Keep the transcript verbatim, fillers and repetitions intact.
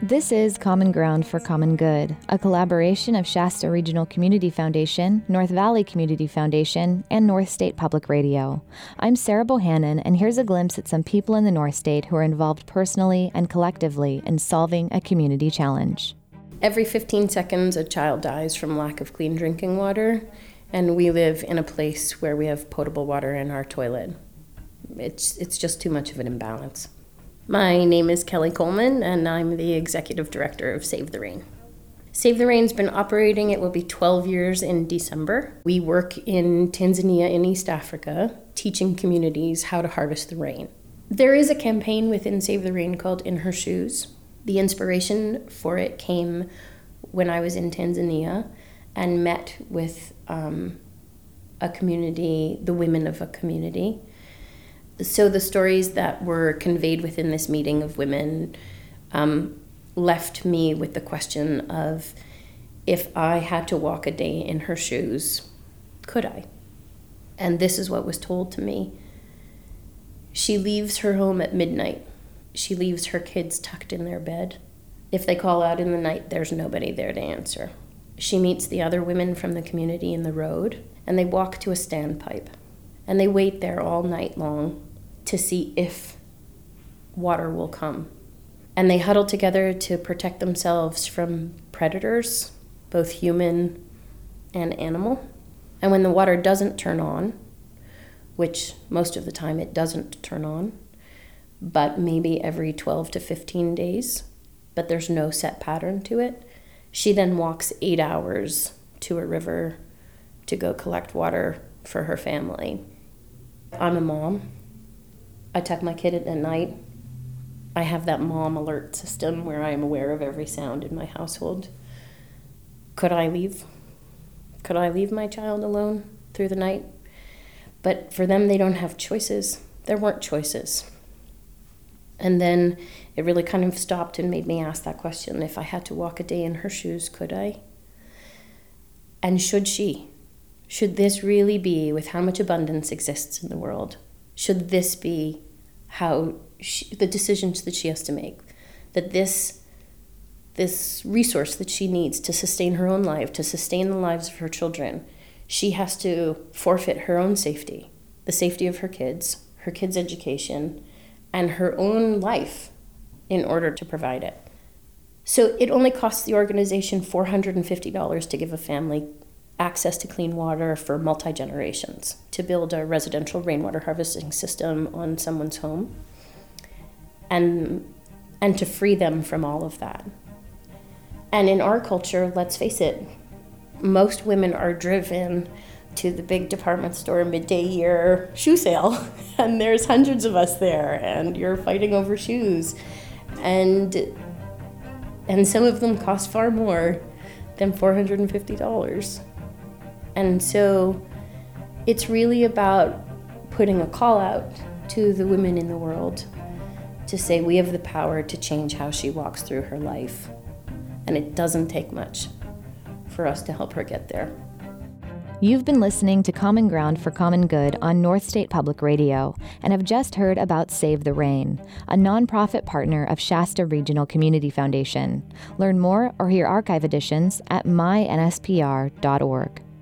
This is Common Ground for Common Good, a collaboration of Shasta Regional Community Foundation, North Valley Community Foundation, and North State Public Radio. I'm Sarah Bohannon, and here's a glimpse at some people in the North State who are involved personally and collectively in solving a community challenge. Every fifteen seconds, a child dies from lack of clean drinking water, and we live in a place where we have potable water in our toilet. It's, it's just too much of an imbalance. My name is Kelly Coleman, and I'm the Executive Director of Save the Rain. Save the Rain's been operating, it will be twelve years in December. We work in Tanzania in East Africa, teaching communities how to harvest the rain. There is a campaign within Save the Rain called In Her Shoes. The inspiration for it came when I was in Tanzania and met with um, a community, the women of a community. So the stories that were conveyed within this meeting of women um, left me with the question of, if I had to walk a day in her shoes, could I? And this is what was told to me. She leaves her home at midnight. She leaves her kids tucked in their bed. If they call out in the night, there's nobody there to answer. She meets the other women from the community in the road, and they walk to a standpipe. And they wait there all night long to see if water will come. And they huddle together to protect themselves from predators, both human and animal. And when the water doesn't turn on, which most of the time it doesn't turn on, but maybe every twelve to fifteen days, but there's no set pattern to it, she then walks eight hours to a river to go collect water for her family. I'm a mom. I tuck my kid at night. I have that mom alert system where I am aware of every sound in my household. Could I leave? Could I leave my child alone through the night? But for them, they don't have choices. There weren't choices. And then it really kind of stopped and made me ask that question. If I had to walk a day in her shoes, could I? And should she? Should this really be, with how much abundance exists in the world, should this be how she, the decisions that she has to make? That this, this resource that she needs to sustain her own life, to sustain the lives of her children, she has to forfeit her own safety, the safety of her kids, her kids' education, and her own life in order to provide it. So it only costs the organization four hundred fifty dollars to give a family access to clean water for multi-generations, to build a residential rainwater harvesting system on someone's home, and and to free them from all of that. And in our culture, let's face it, most women are driven to the big department store midday year shoe sale, and there's hundreds of us there, and you're fighting over shoes, and and some of them cost far more than four hundred fifty dollars. And so it's really about putting a call out to the women in the world to say we have the power to change how she walks through her life. And it doesn't take much for us to help her get there. You've been listening to Common Ground for Common Good on North State Public Radio and have just heard about Save the Rain, a nonprofit partner of Shasta Regional Community Foundation. Learn more or hear archive editions at my n s p r dot org.